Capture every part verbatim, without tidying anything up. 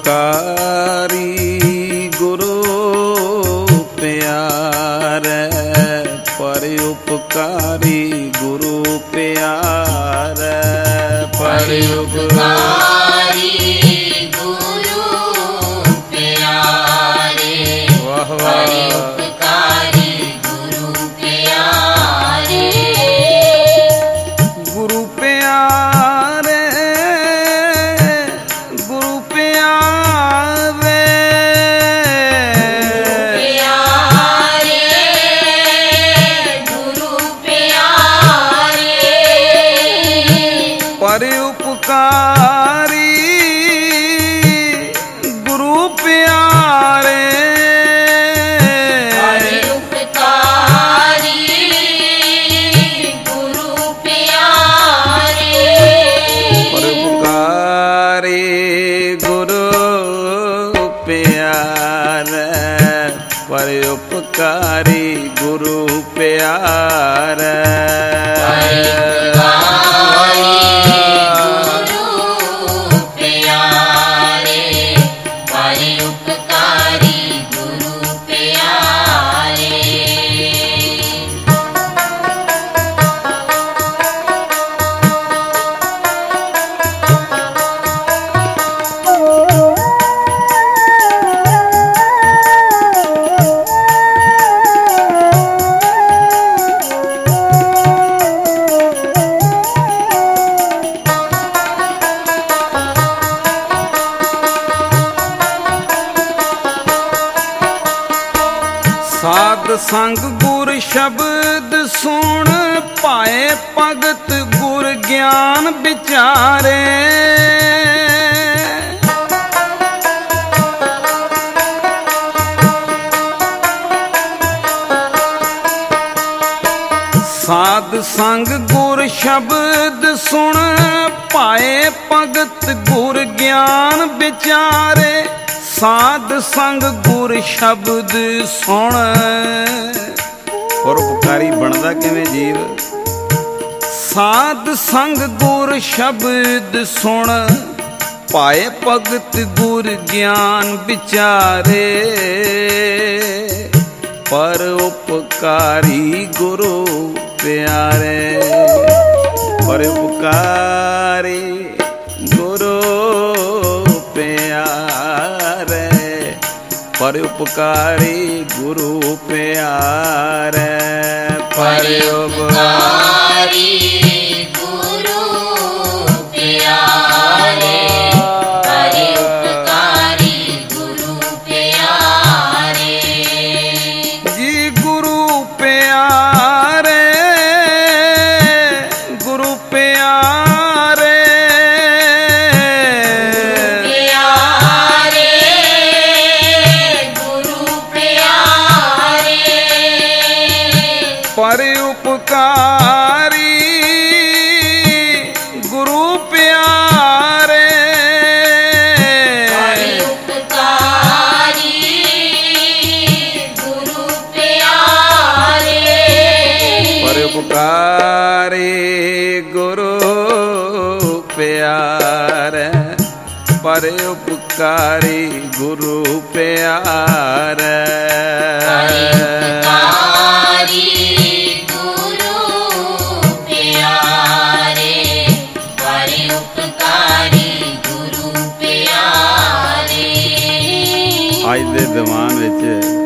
ਉਪਕਾਰੀ ਗੁਰੂ ਪਿਆਰੇ, ਪਰ ਉਪਕਾਰੀ ਗੁਰੂ ਪਿਆਰੇ, ਪਰ ਉਪਕਾਰੀ ਗੁਰੂ ਪਿਆਰੇ, ਵਾਹ ਵਾਹ ਉਪਕਾਰੀ ਗੁਰੂ ਪਿਆਰੇ, ਗੁਰੂ ਪਿਆਰੇ, ਗੁਰੂ ਪਿਆਰੇ, ਗੁਰੂ ਪਿਆਰੇ, ਪਰ ਉਪਕਾਰੀ ਗੁਰੂ ਪਿਆਰੇ, ਪਰ ਉਪਕਾਰੀ ਗੁਰੂ ਪਿਆਰੇ, ਪਰ ਉਪਕਾਰੀ ਗੁਰੂ ਪਿਆਰੇ, ਪਰ ਉਪਕਾਰੀ ਗੁਰੂ ਪਿਆਰੇ, ਸਾਧ ਸੰਗ ਗੁਰ ਸ਼ਬਦ ਸੁਣ ਪਾਏ ਭਗਤ ਗੁਰ ਗਿਆਨ ਵਿਚਾਰੇ, ਸਾਧ ਸੰਗ ਗੁਰ ਸ਼ਬਦ ਸੁਣ ਪਾਏ ਭਗਤ ਗੁਰ ਗਿਆਨ ਵਿਚਾਰੇ, ਸਾਧ ਸੰਗ ਗੁਰ ਸ਼ਬਦ ਸੁਣ। ਪਰਉਪਕਾਰੀ ਬਣਦਾ ਕਿਵੇਂ ਜੀਵ? ਸਾਧ ਸੰਗ ਗੁਰ ਸ਼ਬਦ ਸੁਣ ਪਾਏ ਭਗਤ ਗੁਰ ਗਿਆਨ ਵਿਚਾਰੇ, ਪਰਉਪਕਾਰੀ ਗੁਰੂ ਪਿਆਰੇ, ਪਰਉਪਕਾਰੀ ਗੁਰੂ ਪਿਆਰੇ, ਪਰਉਪਕਾਰੀ ਗੁਰੂ ਪਿਆਰੇ, ਪਰਉਪਕਾਰੀ ਗੁਰੂ ਪਿਆਰੇ, ਪਰਉਪਕਾਰੀ ਗੁਰੂ ਪਿਆਰੇ, ਜੀ ਗੁਰੂ ਪਿਆਰੇ, ਗੁਰੂ ਪਿਆਰੇ, ਪਰਉਪਕਾਰੀ ਗੁਰੂ ਪਿਆਰੇ, ਪਰਉਪਕਾਰੀ ਗੁਰੂ ਪਿਆਰੇ, ਪਰਉਪਕਾਰੀ ਗੁਰੂ ਪਿਆਰੇ, ਪਰਉਪਕਾਰੀ ਗੁਰੂ ਪਿਆਰੇ, ਅੱਜ ਦੇ ਦੀਵਾਨ ਵਿੱਚ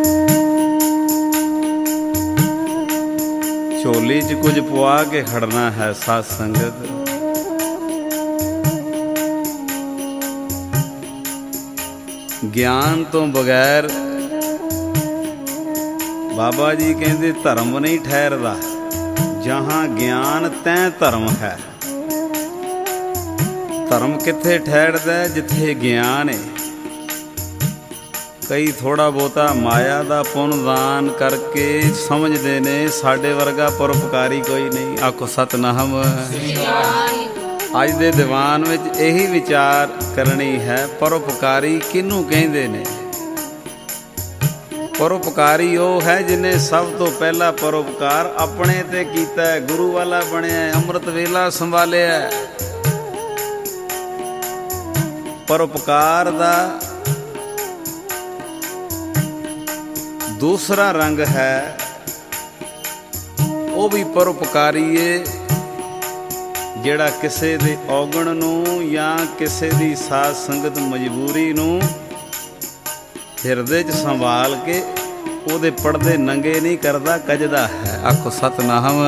ਝੋਲੀ 'ਚ ਕੁਝ ਪਵਾ ਕੇ ਖੜਨਾ ਹੈ ਸਾਧ ਸੰਗਤ। ਗਿਆਨ ਤੋਂ ਬਗੈਰ ਬਾਬਾ ਜੀ ਕਹਿੰਦੇ ਧਰਮ ਨਹੀਂ ਠਹਿਰਦਾ, ਜਹਾਂ ਗਿਆਨ ਤੈਂ ਧਰਮ ਹੈ। ਧਰਮ ਕਿੱਥੇ ਠਹਿਰਦਾ? ਜਿੱਥੇ ਗਿਆਨ ਹੈ। ਕਈ ਥੋੜ੍ਹਾ ਬਹੁਤਾ ਮਾਇਆ ਦਾ ਪੁੰਨ ਦਾਨ ਕਰਕੇ ਸਮਝਦੇ ਨੇ ਸਾਡੇ ਵਰਗਾ ਪਰਉਪਕਾਰੀ ਕੋਈ ਨਹੀਂ। ਆਖੋ ਸਤਿਨਾਮ। ਅੱਜ ਦੇ ਦੀਵਾਨ ਵਿੱਚ ਇਹੀ ਵਿਚਾਰ ਕਰਨੀ ਹੈ, ਪਰਉਪਕਾਰੀ ਕਿਹਨੂੰ ਕਹਿੰਦੇ ਨੇ? ਪਰਉਪਕਾਰੀ ਉਹ ਹੈ ਜਿਹਨੇ ਸਭ ਤੋਂ ਪਹਿਲਾ ਪਰਉਪਕਾਰ ਆਪਣੇ ਤੇ ਕੀਤਾ, ਗੁਰੂ ਵਾਲਾ ਬਣਿਆ, ਅੰਮ੍ਰਿਤ ਵੇਲਾ ਸੰਭਾਲਿਆ। ਪਰਉਪਕਾਰ ਦਾ ਦੂਸਰਾ ਰੰਗ ਹੈ, ਉਹ ਵੀ ਪਰਉਪਕਾਰੀ ਏ, ਜਿਹੜਾ ਕਿਸੇ ਦੇ ਔਗਣ ਨੂੰ ਜਾਂ ਕਿਸੇ ਦੀ ਸਾਧ ਸੰਗਤ ਮਜਬੂਰੀ ਨੂੰ ਹਿਰਦੇ 'ਚ ਸੰਭਾਲ ਕੇ ਉਹਦੇ ਪਰਦੇ ਨੰਗੇ ਨਹੀਂ ਕਰਦਾ, ਕੱਜਦਾ ਹੈ। ਆਖੋ ਸਤਿਨਾਮ।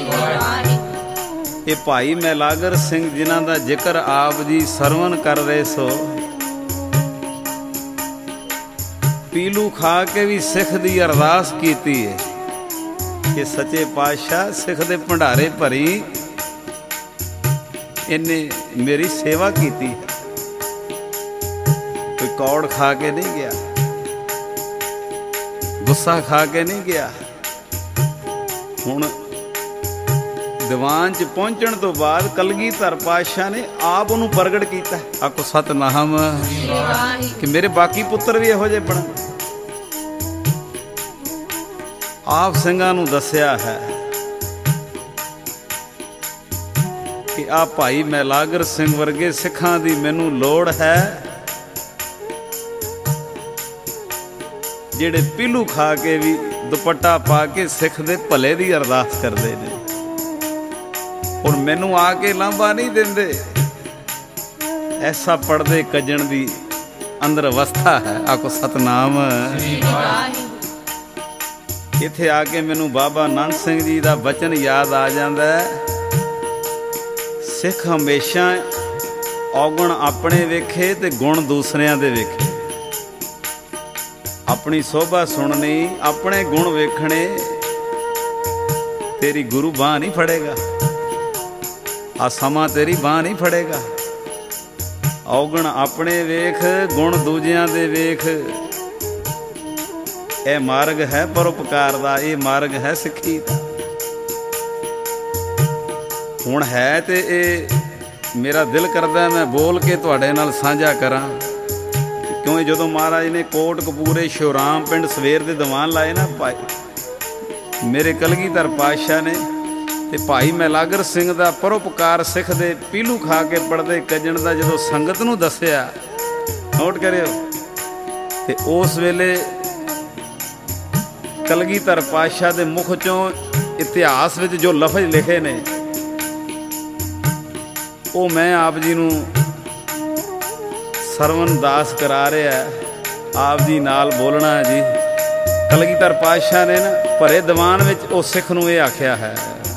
ਇਹ ਭਾਈ ਮਹਿਲਾਗਰ ਸਿੰਘ ਜਿਨ੍ਹਾਂ ਦਾ ਜ਼ਿਕਰ ਆਪ ਜੀ ਸਰਵਣ ਕਰ ਰਹੇ ਸੋ, ਪੀਲੂ ਖਾ ਕੇ ਵੀ ਸਿੱਖ ਦੀ ਅਰਦਾਸ ਕੀਤੀ ਹੈ ਕਿ ਸੱਚੇ ਪਾਤਸ਼ਾਹ ਸਿੱਖ ਦੇ ਭੰਡਾਰੇ ਭਰੀ ਇਹਨੇ ਮੇਰੀ ਸੇਵਾ ਕੀਤੀ। ਕੋਈ ਕੌੜ ਖਾ ਕੇ ਨਹੀਂ ਗਿਆ, ਗੁੱਸਾ ਖਾ ਕੇ ਨਹੀਂ ਗਿਆ। ਹੁਣ ਦੀਵਾਨ 'ਚ ਪਹੁੰਚਣ ਤੋਂ ਬਾਅਦ ਕਲਗੀਧਰ ਪਾਤਸ਼ਾਹ ਨੇ ਆਪ ਉਹਨੂੰ ਪ੍ਰਗਟ ਕੀਤਾ। ਆਖੋ ਸਤਿਨਾਮ। ਕਿ ਮੇਰੇ ਬਾਕੀ ਪੁੱਤਰ ਵੀ ਇਹੋ ਜਿਹੇ ਬਣਨ। ਆਪ ਸਿੰਘਾਂ ਨੂੰ ਦੱਸਿਆ ਹੈ ਕਿ ਆ ਭਾਈ ਮਹਿਲਾਗਰ ਸਿੰਘ ਵਰਗੇ ਸਿੱਖਾਂ ਦੀ ਮੈਨੂੰ ਲੋੜ ਹੈ, ਜਿਹੜੇ ਪੀਲੂ ਖਾ ਕੇ ਵੀ ਦੁਪੱਟਾ ਪਾ ਕੇ ਸਿੱਖ ਦੇ ਭਲੇ ਦੀ ਅਰਦਾਸ ਕਰਦੇ ਨੇ, ਔਰ ਮੈਨੂੰ ਆ ਕੇ ਲਾਂਭਾ ਨਹੀਂ ਦਿੰਦੇ। ਐਸਾ ਪੜਦੇ ਕੱਜਣ ਦੀ ਅੰਦਰ ਅਵਸਥਾ ਹੈ। ਆਖੋ ਸਤਨਾਮ। ਇੱਥੇ ਆ ਕੇ ਮੈਨੂੰ ਬਾਬਾ ਨੰਦ ਸਿੰਘ ਜੀ ਦਾ ਬਚਨ ਯਾਦ ਆ ਜਾਂਦਾ ਹੈ, ਸਿੱਖ ਹਮੇਸ਼ਾ ਔਗਣ ਆਪਣੇ ਵੇਖੇ ਤੇ ਗੁਣ ਦੂਸਰਿਆਂ ਦੇ ਵੇਖੇ। ਆਪਣੀ ਸੋਭਾ ਸੁਣਨੀ, ਆਪਣੇ ਗੁਣ ਵੇਖਣੇ, ਤੇਰੀ ਗੁਰੂ ਬਾਂਹ ਨਹੀਂ ਫੜੇਗਾ, ਆ ਸਮਾਂ ਤੇਰੀ ਬਾਂਹ ਨਹੀਂ ਫੜੇਗਾ। ਔਗਣ ਆਪਣੇ ਵੇਖ, ਗੁਣ ਦੂਜਿਆਂ ਦੇ ਵੇਖ। ਇਹ ਮਾਰਗ ਹੈ ਪਰਉਪਕਾਰ ਦਾ, ਇਹ ਮਾਰਗ ਹੈ ਸਿੱਖੀ ਦਾ। ਹੁਣ ਹੈ ਤੇ ਇਹ ਮੇਰਾ ਦਿਲ ਕਰਦਾ ਮੈਂ ਬੋਲ ਕੇ ਤੁਹਾਡੇ ਨਾਲ ਸਾਂਝਾ ਕਰਾਂ, ਕਿਉਂ ਜਦੋਂ ਮਹਾਰਾਜ ਨੇ ਕੋਟ ਕਪੂਰੇ ਸ਼ਿਵਰਾਮ ਪਿੰਡ ਸਵੇਰ ਦੇ ਦੀਵਾਨ ਲਾਏ ਨਾ ਭਾਈ ਮੇਰੇ ਕਲਗੀਧਰ ਪਾਤਸ਼ਾਹ ਨੇ, ਤੇ ਭਾਈ ਮਹਿਲਾਗਰ ਸਿੰਘ ਦਾ ਪਰਉਪਕਾਰ ਸਿੱਖ ਦੇ ਪੀਲੂ ਖਾ ਕੇ ਪੜਦੇ ਕੱਜਣ ਦਾ ਜਦੋਂ ਸੰਗਤ ਨੂੰ ਦੱਸਿਆ, ਨੋਟ ਕਰਿਓ, ਤੇ ਉਸ ਵੇਲੇ ਕਲਗੀਧਰ ਪਾਤਸ਼ਾਹ ਦੇ ਮੁਖ ਚੋਂ ਇਤਿਹਾਸ ਵਿੱਚ ਜੋ ਲਫ਼ਜ਼ ਲਿਖੇ ਨੇ ਉਹ ਮੈਂ ਆਪ ਜੀ ਨੂੰ ਸਰਵਨ ਦਾਸ ਕਰਾ ਰਿਹਾ, ਆਪ ਜੀ ਨਾਲ ਬੋਲਣਾ ਹੈ ਜੀ। ਕਲਗੀਧਰ ਪਾਤਸ਼ਾਹ ਨੇ ਨਾ ਭਰੇ ਦੀਵਾਨ ਵਿੱਚ ਉਹ ਸਿੱਖ ਨੂੰ ਇਹ ਆਖਿਆ ਹੈ,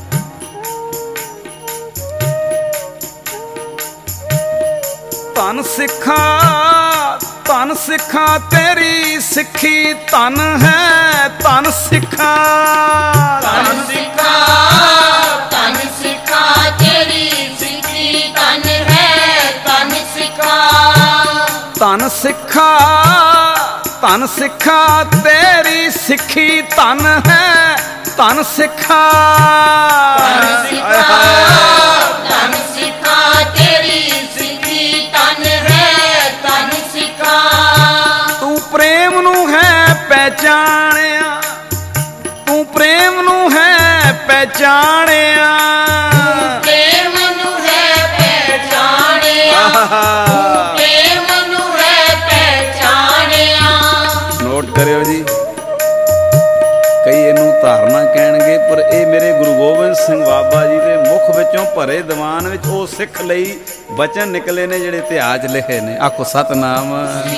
ਧੰਨ ਸਿੱਖਾਂ ਧੰਨ ਸਿੱਖਾਂ ਤੇਰੀ ਸਿੱਖੀ ਧੰਨ ਹੈ, ਧੰਨ ਸਿੱਖਾਂ ਧੰਨ ਸਿੱਖਾਂ ਧੰਨ ਸਿੱਖਾਂ ਤੇਰੀ ਸਿੱਖੀ ਧੰਨ ਹੈ, ਧੰਨ ਸਿੱਖਾਂ ਧੰਨ ਸਿੱਖਾਂ ਧੰਨ ਸਿੱਖਾਂ ਤੇਰੀ ਸਿੱਖੀ ਧੰਨ ਹੈ, ਧੰਨ ਸਿੱਖਾਂ ਧੰਨ ਸਿੱਖਾਂ ਧੰਨ ਸਿੱਖਾਂ ਤੇਰੀ ਸਿੱਖੀ ਧੰਨ ਹੈ, ਧੰਨ ਸਿੱਖਾਂ ਤੂੰ ਪ੍ਰੇਮ ਨੂੰ ਹੈ ਪਹਿਚਾਣਿਆ, ਤੂੰ ਪ੍ਰੇਮ ਨੂੰ ਹੈ ਪਹਿਚਾਣਿਆ, ਪ੍ਰੇਮ ਨੂੰ ਹੈ ਪਹਿਚਾਣਿਆ, ਪ੍ਰੇਮ ਨੂੰ ਹੈ ਪਹਿਚਾਣਿਆ। ਨੋਟ ਕਰਿਓ ਜੀ, ਕਈ ਇਹਨੂੰ ਧਾਰਨਾ ਕਹਿਣਗੇ, ਪਰ ਇਹ ਮੇਰੇ ਗੁਰੂ ਗੋਬਿੰਦ ਸਿੰਘ ਬਾਬਾ ਜੀ ਦੇ ਮੁਖ ਵਿੱਚੋਂ ਭਰੇ ਦੀਵਾਨ ਵਿੱਚ ਉਹ ਸਿੱਖ ਲਈ ਬਚਨ ਨਿਕਲੇ ਨੇ ਜਿਹੜੇ ਇਤਿਹਾਸ ਲਿਖੇ ਨੇ। ਆਖੋ ਸਤਨਾਮ।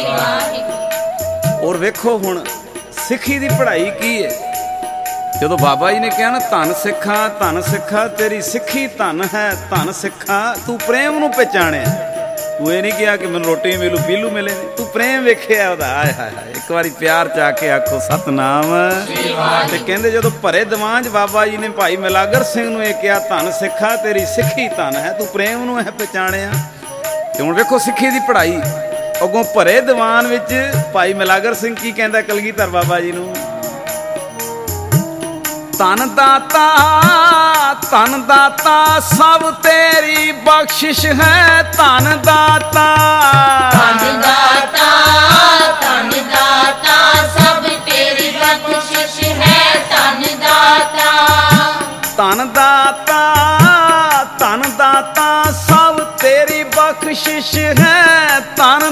ਔਰ ਵੇਖੋ ਹੁਣ ਸਿੱਖੀ ਦੀ ਪੜ੍ਹਾਈ ਕੀ ਹੈ। ਜਦੋਂ ਬਾਬਾ ਜੀ ਨੇ ਕਿਹਾ ਨਾ ਧੰਨ ਸਿੱਖਾਂ ਧੰਨ ਸਿੱਖਾਂ ਤੇਰੀ ਸਿੱਖੀ ਧੰਨ ਹੈ, ਧੰਨ ਸਿੱਖਾਂ ਤੂੰ ਪ੍ਰੇਮ ਨੂੰ ਪਹਿਚਾਣਿਆ। ਤੂੰ ਇਹ ਨਹੀਂ ਕਿਹਾ ਕਿ ਮੈਨੂੰ ਰੋਟੀ ਮਿਲੂ ਪੀਲੂ ਮਿਲੇ, ਤੂੰ ਪ੍ਰੇਮ ਵੇਖਿਆ ਉਹਦਾ। ਆਏ ਹਾਏ ਹਾਏ, ਇੱਕ ਵਾਰੀ ਪਿਆਰ ਚ ਆ ਕੇ ਆਖੋ ਸਤਨਾਮ। ਤੇ ਕਹਿੰਦੇ ਜਦੋਂ ਭਰੇ ਦੀਵਾਨ 'ਚ ਬਾਬਾ ਜੀ ਨੇ ਭਾਈ ਮਹਿਲਾਗਰ ਸਿੰਘ ਨੂੰ ਇਹ ਕਿਹਾ ਧੰਨ ਸਿੱਖਾਂ ਤੇਰੀ ਸਿੱਖੀ ਧੰਨ ਹੈ, ਤੂੰ ਪ੍ਰੇਮ ਨੂੰ ਇਹ ਪਹਿਚਾਣਿਆ। ਤੇ ਹੁਣ ਵੇਖੋ ਸਿੱਖੀ ਦੀ ਪੜ੍ਹਾਈ ਅੱਗੋਂ ਭਰੇ ਦੀਵਾਨ ਵਿੱਚ ਭਾਈ ਮਹਿਲਾਗਰ ਸਿੰਘ ਕੀ ਕਹਿੰਦਾ ਕਲਗੀਧਰ ਬਾਬਾ ਜੀ ਨੂੰ, ਧਨ ਦਾਤਾ ਧਨ ਦਾਤਾ ਸਭ ਤੇਰੀ ਬਖਸ਼ਿਸ਼ ਹੈ, ਧਨ ਦਾਤਾ ਧਨ ਦਾਤਾ ਧਨ ਦਾਤਾ ਸਭ ਤੇਰੀ ਬਖਸ਼ਿਸ਼ ਹੈ, ਧਨ ਦਾਤਾ ਧਨ ਦਾਤਾ ਧਨ ਦਾਤਾ ਸਭ ਤੇਰੀ ਬਖਸ਼ਿਸ਼ ਹੈ, ਧਨ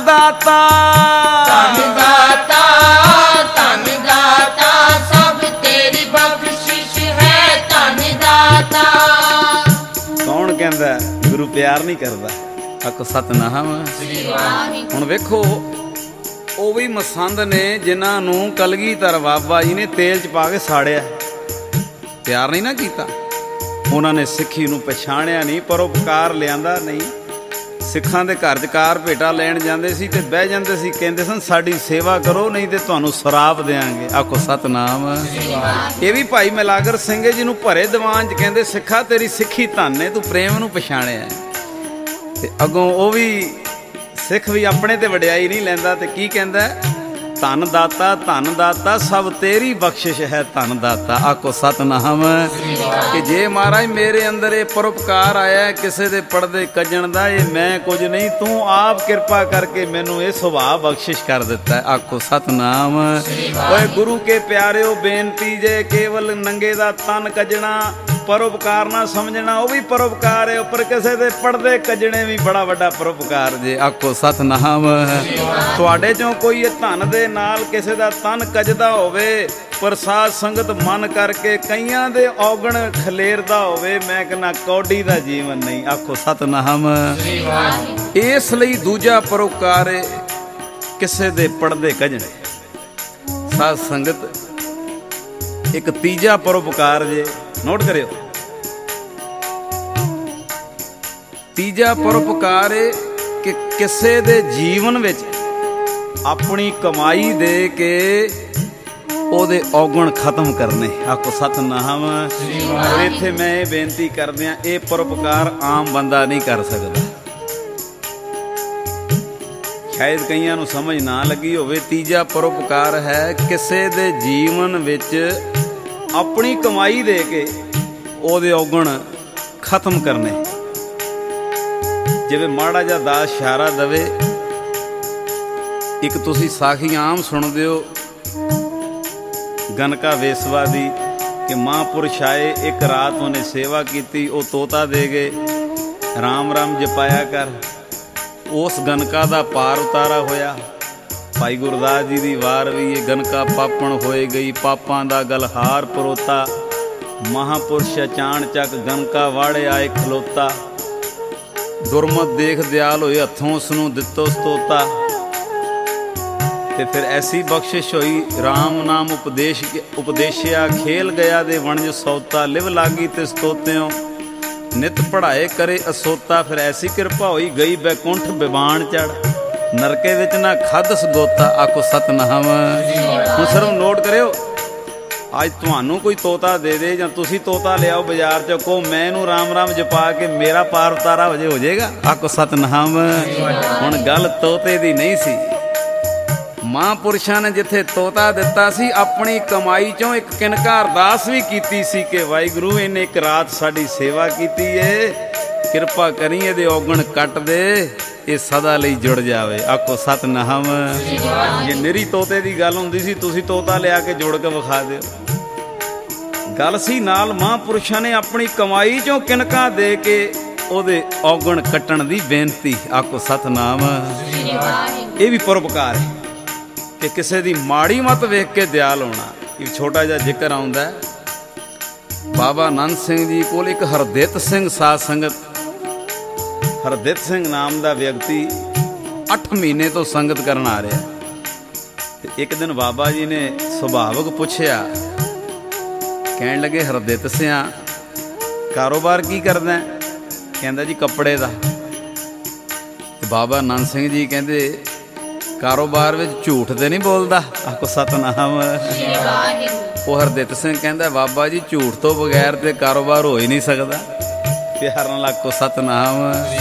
ਧਨ ਦਾਤਾ ਧਨ ਦਾਤਾ ਸਭ ਤੇਰੀ ਬਖਸ਼ਿਸ਼ ਹੈ ਧਨ ਦਾਤਾ। ਕੌਣ ਕਹਿੰਦਾ ਗੁਰੂ ਪਿਆਰ ਨਹੀਂ ਕਰਦਾ? ਆਖੋ ਸਤਿਨਾਮ। ਹੁਣ ਵੇਖੋ ਉਹ ਵੀ ਮਸੰਦ ਨੇ ਜਿਨ੍ਹਾਂ ਨੂੰ ਕਲਗੀਧਰ ਬਾਬਾ ਜੀ ਨੇ ਤੇਲ ਚ ਪਾ ਕੇ ਸਾੜਿਆ, ਪਿਆਰ ਨਹੀਂ ਨਾ ਕੀਤਾ। ਉਹਨਾਂ ਨੇ ਸਿੱਖੀ ਨੂੰ ਪਛਾਣਿਆ ਨਹੀਂ, ਪਰਉਪਕਾਰ ਲਿਆਂਦਾ ਨਹੀਂ। ਸਿੱਖਾਂ ਦੇ ਘਰ 'ਚ ਕਾਰ ਭੇਟਾ ਲੈਣ ਜਾਂਦੇ ਸੀ ਤੇ ਬਹਿ ਜਾਂਦੇ ਸੀ, ਕਹਿੰਦੇ ਸਨ ਸਾਡੀ ਸੇਵਾ ਕਰੋ ਨਹੀਂ ਤੇ ਤੁਹਾਨੂੰ ਸ਼ਰਾਬ ਦਿਆਂਗੇ। ਆਖੋ ਸਤਿਨਾਮ। ਇਹ ਵੀ ਭਾਈ ਮਿਲਾਗਰ ਸਿੰਘ ਜੀ ਨੂੰ ਭਰੇ ਦੀਵਾਨ 'ਚ ਕਹਿੰਦੇ ਸਿੱਖਾ ਤੇਰੀ ਸਿੱਖੀ ਧੰਨ ਏ, ਤੂੰ ਪ੍ਰੇਮ ਨੂੰ ਪਛਾਣਿਆ। ਤੇ ਅੱਗੋਂ ਉਹ ਵੀ ਸਿੱਖ ਵੀ ਆਪਣੇ ਤੇ ਵਡਿਆਈ ਨਹੀਂ ਲੈਂਦਾ ਤੇ ਕੀ ਕਹਿੰਦਾ? ਧਨ ਦਾਤਾ ਧਨ ਦਾਤਾ ਸਭ ਤੇਰੀ ਬਖਸ਼ਿਸ਼ ਹੈ ਧਨ ਦਾਤਾ। ਆਖੋ ਸਤਿਨਾਮ। ਕਿ ਜੇ ਮਹਾਰਾਜ ਮੇਰੇ ਅੰਦਰ ਇਹ ਪਰਉਪਕਾਰ ਆਇਆ ਕਿਸੇ ਦੇ ਪਰਦੇ ਕੱਜਣ ਦਾ, ਇਹ ਮੈਂ ਕੁਝ ਨਹੀਂ, ਤੂੰ ਆਪ ਕਿਰਪਾ ਕਰਕੇ ਮੈਨੂੰ ਇਹ ਸੁਭਾਅ ਬਖਸ਼ਿਸ਼ ਕਰ ਦਿੱਤਾ। ਆਖੋ ਸਤਿਨਾਮ। ਓਏ ਗੁਰੂ ਕੇ ਪਿਆਰਿਓ ਬੇਨਤੀ ਜੇ ਕੇਵਲ ਨੰਗੇ ਦਾ ਤਨ ਕੱਜਣਾ ਪਰਉਪਕਾਰ ਨਾ ਸਮਝਣਾ, ਉਹ ਵੀ ਪਰਉਪਕਾਰ ਹੈ, ਉੱਪਰ ਕਿਸੇ ਦੇ ਪਰਦੇ ਕੱਜਣੇ ਵੀ ਬੜਾ ਵੱਡਾ ਪਰਉਪਕਾਰ ਜੇ। ਆਖੋ ਸਤਿਨਾਮ। ਤੁਹਾਡੇ ਚੋਂ ਕੋਈ ਇਹ ਧਨ ਦੇ ਨਾਲ ਕਿਸੇ ਦਾ ਤਨ ਕੱਜਦਾ ਹੋਵੇ, ਪ੍ਰਸਾਦ ਸੰਗਤ ਮਨ ਕਰਕੇ ਕਈਆਂ ਦੇ ਔਗਣ ਖਲੇਰਦਾ ਹੋਵੇ, ਮੈਂ ਕਹਿੰਦਾ ਕੌਡੀ ਦਾ ਜੀਵਨ ਨਹੀਂ। ਆਖੋ ਸਤਿਨਾਮ। ਇਸ ਲਈ ਦੂਜਾ ਪਰਉਪਕਾਰ ਹੈ ਕਿਸੇ ਦੇ ਪਰਦੇ ਕੱਜਣੇ ਸਾਧ ਸੰਗਤ। ਇੱਕ ਤੀਜਾ ਪਰਉਪਕਾਰ ਜੇ, ਨੋਟ ਕਰਿਓ। ਤੀਜਾ ਪਰਉਪਕਾਰ ਹੈ ਕਿ ਕਿਸੇ ਦੇ ਜੀਵਨ ਵਿੱਚ ਆਪਣੀ ਕਮਾਈ ਦੇ ਕੇ ਉਹਦੇ ਔਗਣ ਖਤਮ ਕਰਨੇ। ਆਖੋ ਸਤਿਨਾਮ। ਔਰ ਇੱਥੇ ਮੈਂ ਇਹ ਬੇਨਤੀ ਕਰਦਿਆਂ, ਇਹ ਪਰਉਪਕਾਰ ਆਮ ਬੰਦਾ ਨਹੀਂ ਕਰ ਸਕਦਾ। ਸ਼ਾਇਦ ਕਈਆਂ ਨੂੰ ਸਮਝ ਨਾ ਲੱਗੀ ਹੋਵੇ। ਤੀਜਾ ਪਰਉਪਕਾਰ ਹੈ ਕਿਸੇ ਦੇ ਜੀਵਨ ਵਿੱਚ ਆਪਣੀ ਕਮਾਈ ਦੇ ਕੇ ਉਹਦੇ ਔਗਣ ਖਤਮ ਕਰਨੇ। ਜਿਵੇਂ ਮਾੜਾ ਜਿਹਾ ਦਾਸ ਇਸ਼ਾਰਾ ਦਵੇ। ਇੱਕ ਤੁਸੀਂ ਸਾਖੀ ਆਮ ਸੁਣਦੇ ਹੋ ਗਨਕਾ ਵੇਸਵਾ ਦੀ, ਕਿ ਮਹਾਂਪੁਰਸ਼ ਆਏ ਇੱਕ ਰਾਤ ਉਹਨੇ ਸੇਵਾ ਕੀਤੀ, ਉਹ ਤੋਤਾ ਦੇ ਗਏ, ਰਾਮ ਰਾਮ ਜਪਾਇਆ ਕਰ। ਉਸ ਗਨਕਾ ਦਾ ਪਾਰ ਉਤਾਰਾ ਹੋਇਆ। ਭਾਈ ਗੁਰਦਾਸ ਜੀ ਦੀ ਵਾਰ ਵੀ ਇਹ ਗਨਕਾ ਪਾਪਣ ਹੋਏ ਗਈ, ਪਾਪਾਂ ਦਾ ਗਲਹਾਰ ਪਰੋਤਾ, ਮਹਾਂਪੁਰਸ਼ ਅਚਾਨ ਚੱਕ ਗਨਕਾ ਵਾੜੇ ਆਏ ਖਲੋਤਾ, ਗੁਰਮਤਿ ਦੇਖ ਦਿਆਲ ਹੋਏ ਹੱਥੋਂ ਉਸ ਨੂੰ ਦਿੱਤੋ ਸਤੋਤਾ। ਤੇ ਫਿਰ ਐਸੀ ਬਖਸ਼ਿਸ਼ ਹੋਈ, ਰਾਮ ਨਾਮ ਉਪਦੇਸ਼ ਉਪਦੇਸ਼ਿਆ, ਖੇਲ ਗਿਆ ਦੇ ਵਣਜ ਸੌਤਾ, ਲਿਵ ਲਾਗੀ ਤੇ ਸਤੋਤਿਓ ਨਿਤ ਪੜ੍ਹਾਏ ਕਰੇ ਅਸੋਤਾ। ਫਿਰ ਐਸੀ ਕਿਰਪਾ ਹੋਈ, ਗਈ ਬੈਕੁੰਠ ਬਿਬਾਨ ਚੜ, ਨਰਕੇ ਵਿੱਚ ਨਾ ਖਾਧ ਸਗੋਤਾ। ਆਖੋ ਸਤਿਨਾਮ। ਹੁਣ ਸਿਰਫ ਨੋਟ ਕਰਿਓ, ਅੱਜ ਤੁਹਾਨੂੰ ਕੋਈ ਤੋਤਾ ਦੇ ਦੇ ਜਾਂ ਤੁਸੀਂ ਤੋਤਾ ਲਿਆਓ ਬਾਜ਼ਾਰ ਚੋਂ, ਕਹੋ ਮੈਂ ਇਹਨੂੰ ਰਾਮ ਰਾਮ ਜਪਾ ਕੇ ਮੇਰਾ ਪਾਰ ਉਤਾਰਾ ਹੋ ਜੇ, ਹੋ ਜਾਏਗਾ? ਆਖੋ ਸਤਿਨਾਮ। ਹੁਣ ਗੱਲ ਤੋਤੇ ਦੀ ਨਹੀਂ ਸੀ। ਮਹਾਂਪੁਰਸ਼ਾਂ ਨੇ ਜਿੱਥੇ ਤੋਤਾ ਦਿੱਤਾ ਸੀ, ਆਪਣੀ ਕਮਾਈ ਚੋਂ ਇੱਕ ਕਿਨਕਾ ਅਰਦਾਸ ਵੀ ਕੀਤੀ ਸੀ ਕਿ ਵਾਹਿਗੁਰੂ ਇਹਨੇ ਇੱਕ ਰਾਤ ਸਾਡੀ ਸੇਵਾ ਕੀਤੀ ਏ, ਕਿਰਪਾ ਕਰੀ ਇਹਦੇ ਔਗਣ ਕੱਟ ਦੇ, ਇਹ ਸਦਾ ਲਈ ਜੁੜ ਜਾਵੇ। ਆਖੋ ਸਤਿਨਾਮ। ਜੇ ਨਿਰੀ ਤੋਤੇ ਦੀ ਗੱਲ ਹੁੰਦੀ ਸੀ, ਤੁਸੀਂ ਤੋਤਾ ਲਿਆ ਕੇ ਜੋੜ ਕੇ ਵਿਖਾ ਦਿਓ। ਗੱਲ ਸੀ ਨਾਲ ਮਹਾਂਪੁਰਸ਼ਾਂ ਨੇ ਆਪਣੀ ਕਮਾਈ ਚੋਂ ਕਿਨਕਾ ਦੇ ਕੇ ਉਹਦੇ ਔਗਣ ਕੱਟਣ ਦੀ ਬੇਨਤੀ। ਆਖੋ ਸਤਿਨਾਮ। ਇਹ ਵੀ ਪਰਉਪਕਾਰ ਹੈ ਕਿ ਕਿਸੇ ਦੀ ਮਾੜੀ ਮੱਤ ਵੇਖ ਕੇ ਦਿਆਲ ਹੋਣਾ। ਇੱਕ ਛੋਟਾ ਜਿਹਾ ਜ਼ਿਕਰ ਆਉਂਦਾ, ਬਾਬਾ ਆਨੰਦ ਸਿੰਘ ਜੀ ਕੋਲ ਇੱਕ ਹਰਦਿੱਤ ਸਿੰਘ ਸਾਧ ਸੰਗਤ, ਹਰਦਿੱਤ ਸਿੰਘ ਨਾਮ ਦਾ ਵਿਅਕਤੀ ਅੱਠ ਮਹੀਨੇ ਤੋਂ ਸੰਗਤ ਕਰਨ ਆ ਰਿਹਾ। ਤੇ ਇੱਕ ਦਿਨ ਬਾਬਾ ਜੀ ਨੇ ਸੁਭਾਵਕ ਪੁੱਛਿਆ, ਕਹਿਣ ਲੱਗੇ ਹਰਦਿੱਤ ਸਿਆਂ ਕਾਰੋਬਾਰ ਕੀ ਕਰਦਾ? ਕਹਿੰਦਾ ਜੀ ਕੱਪੜੇ ਦਾ। ਤੇ ਬਾਬਾ ਆਨੰਦ ਸਿੰਘ ਜੀ ਕਹਿੰਦੇ ਕਾਰੋਬਾਰ ਵਿੱਚ ਝੂਠ ਤੇ ਨਹੀਂ ਬੋਲਦਾ? ਆਖੋ ਸਤਿਨਾਮ। ਉਹ ਹਰਦਿੱਤ ਸਿੰਘ ਕਹਿੰਦਾ ਬਾਬਾ ਜੀ ਝੂਠ ਤੋਂ ਬਗੈਰ ਤੇ ਕਾਰੋਬਾਰ ਹੋ ਹੀ ਨਹੀਂ ਸਕਦਾ। ਪਿਆਰ ਨਾਲ ਆਖੋ ਸਤਿਨਾਮ।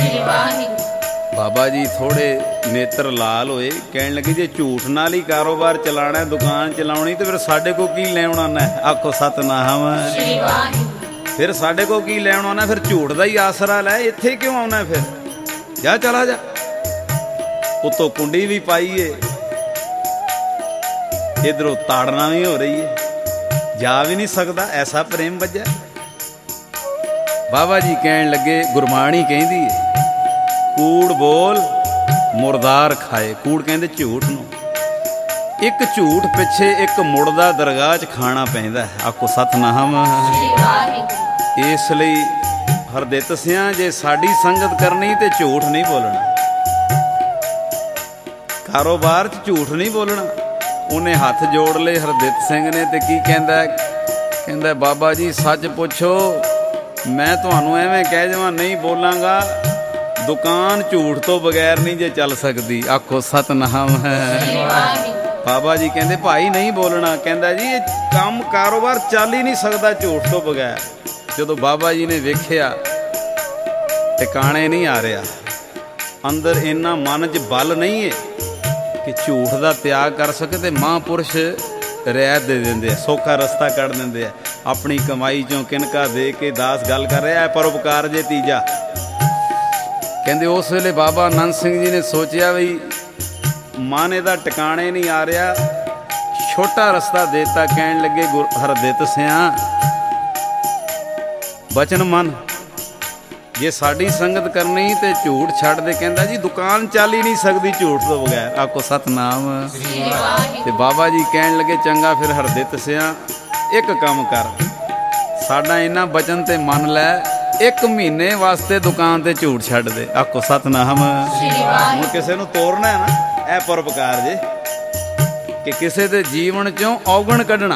ਬਾਬਾ ਜੀ ਥੋੜੇ ਨੇਤਰ ਲਾਲ ਹੋਏ, ਕਹਿਣ ਲੱਗੇ ਜੇ ਝੂਠ ਨਾਲ ਹੀ ਕਾਰੋਬਾਰ ਚਲਾਣਾ, ਦੁਕਾਨ ਚਲਾਉਣੀ, ਤੇ ਫਿਰ ਸਾਡੇ ਕੋਲ ਕੀ ਲੈਣ ਆਉਣਾ? ਆਖੋ ਸਤਿਨਾਮ। ਫਿਰ ਸਾਡੇ ਕੋਲ ਕੀ ਲੈਣ ਆਉਣਾ? ਫਿਰ ਝੂਠ ਦਾ ਹੀ ਆਸਰਾ ਲੈ, ਇੱਥੇ ਕਿਉਂ ਆਉਣਾ? ਫਿਰ ਜਾ ਚਲਾ ਜਾ। ਉੱਤੋਂ ਕੁੰਡੀ ਵੀ ਪਾਈ ਏ, ਇਧਰੋਂ ਤਾੜਨਾ ਵੀ ਹੋ ਰਹੀ ਏ, ਜਾ ਵੀ ਨਹੀਂ ਸਕਦਾ, ਐਸਾ ਪ੍ਰੇਮ ਵੱਜਾ। ਬਾਬਾ ਜੀ ਕਹਿਣ ਲੱਗੇ ਗੁਰਬਾਣੀ ਕਹਿੰਦੀ ਏ, ਕੂੜ ਬੋਲ ਮੁਰਦਾਰ ਖਾਏ। ਕੂੜ ਕਹਿੰਦੇ ਝੂਠ ਨੂੰ। ਇੱਕ ਝੂਠ ਪਿੱਛੇ ਇੱਕ ਮੁਰਦਾ ਦਰਗਾਹ 'ਚ ਖਾਣਾ ਪੈਂਦਾ ਹੈ। ਆਖੋ ਸਤਨਾਮ। ਇਸ ਲਈ ਹਰਦਿਤ ਸਿਆਂ ਜੇ ਸਾਡੀ ਸੰਗਤ ਕਰਨੀ ਤੇ ਝੂਠ ਨਹੀਂ ਬੋਲਣਾ, ਕਾਰੋਬਾਰ 'ਚ ਝੂਠ ਨਹੀਂ ਬੋਲਣਾ। ਉਹਨੇ ਹੱਥ ਜੋੜ ਲਏ ਹਰਦਿਤ ਸਿੰਘ ਨੇ ਤੇ ਕੀ ਕਹਿੰਦਾ? ਕਹਿੰਦਾ ਬਾਬਾ ਜੀ ਸੱਚ ਪੁੱਛੋ, ਮੈਂ ਤੁਹਾਨੂੰ ਐਵੇਂ ਕਹਿ ਜਾਵਾਂ ਨਹੀਂ ਬੋਲਾਂਗਾ, ਦੁਕਾਨ ਝੂਠ ਤੋਂ ਬਗੈਰ ਨਹੀਂ ਜੇ ਚੱਲ ਸਕਦੀ। ਆਖੋ ਸਤਨਾਮ ਹੈ। ਬਾਬਾ ਜੀ ਕਹਿੰਦੇ ਭਾਈ ਨਹੀਂ ਬੋਲਣਾ। ਕਹਿੰਦਾ ਜੀ ਇਹ ਕੰਮ ਕਾਰੋਬਾਰ ਚੱਲ ਹੀ ਨਹੀਂ ਸਕਦਾ ਝੂਠ ਤੋਂ ਬਗੈਰ। ਜਦੋਂ ਬਾਬਾ ਜੀ ਨੇ ਵੇਖਿਆ ਟਿਕਾਣੇ ਨਹੀਂ ਆ ਰਿਹਾ, ਅੰਦਰ ਇੰਨਾ ਮਨ 'ਚ ਬਲ ਨਹੀਂ ਹੈ ਕਿ ਝੂਠ ਦਾ ਤਿਆਗ ਕਰ ਸਕੇ, ਤੇ ਮਹਾਂਪੁਰਸ਼ ਰਿਆਇਤ ਦੇ ਦਿੰਦੇ ਆ, ਸੌਖਾ ਰਸਤਾ ਕੱਢ ਦਿੰਦੇ ਆ। ਆਪਣੀ ਕਮਾਈ 'ਚੋਂ ਕਿਨਕਾ ਦੇ ਕੇ ਦਾਸ ਗੱਲ ਕਰ ਰਿਹਾ, ਪਰਉਪਕਾਰ ਜੇ ਤੀਜਾ। ਕਹਿੰਦੇ ਉਸ ਵੇਲੇ ਬਾਬਾ ਆਨੰਦ ਸਿੰਘ ਜੀ ਨੇ ਸੋਚਿਆ ਵੀ ਮਨ ਇਹਦਾ ਟਿਕਾਣੇ ਨਹੀਂ ਆ ਰਿਹਾ, ਛੋਟਾ ਰਸਤਾ ਦੇਤਾ। ਕਹਿਣ ਲੱਗੇ ਗੁਰ ਹਰਦਿਤ ਸਿਆਂ ਬਚਨ ਮੰਨ, ਜੇ ਸਾਡੀ ਸੰਗਤ ਕਰਨੀ ਤੇ ਝੂਠ ਛੱਡ ਦੇ। ਕਹਿੰਦਾ ਜੀ ਦੁਕਾਨ ਚੱਲ ਹੀ ਨਹੀਂ ਸਕਦੀ ਝੂਠ ਤੋਂ ਬਗੈਰ। ਆਖੋ ਸਤਨਾਮ। ਤੇ ਬਾਬਾ ਜੀ ਕਹਿਣ ਲੱਗੇ ਚੰਗਾ ਫਿਰ ਹਰਦਿਤ ਸਿਆਂ ਇੱਕ ਕੰਮ ਕਰ, ਸਾਡਾ ਇਹਨਾਂ ਬਚਨ ਤੇ ਮੰਨ ਲੈ, ਇੱਕ ਮਹੀਨੇ ਵਾਸਤੇ ਦੁਕਾਨ ਤੇ ਝੂਠ ਛੱਡ ਦੇ। ਆਖੋ ਸਤਨਾਮ। ਹੁਣ ਕਿਸੇ ਨੂੰ ਤੋਰਨਾ ਹੈ ਨਾ, ਇਹ ਪਰਉਪਕਾਰ ਜੇ ਕਿ ਕਿਸੇ ਦੇ ਜੀਵਨ ਚੋਂ ਔਗਣ ਕੱਢਣਾ।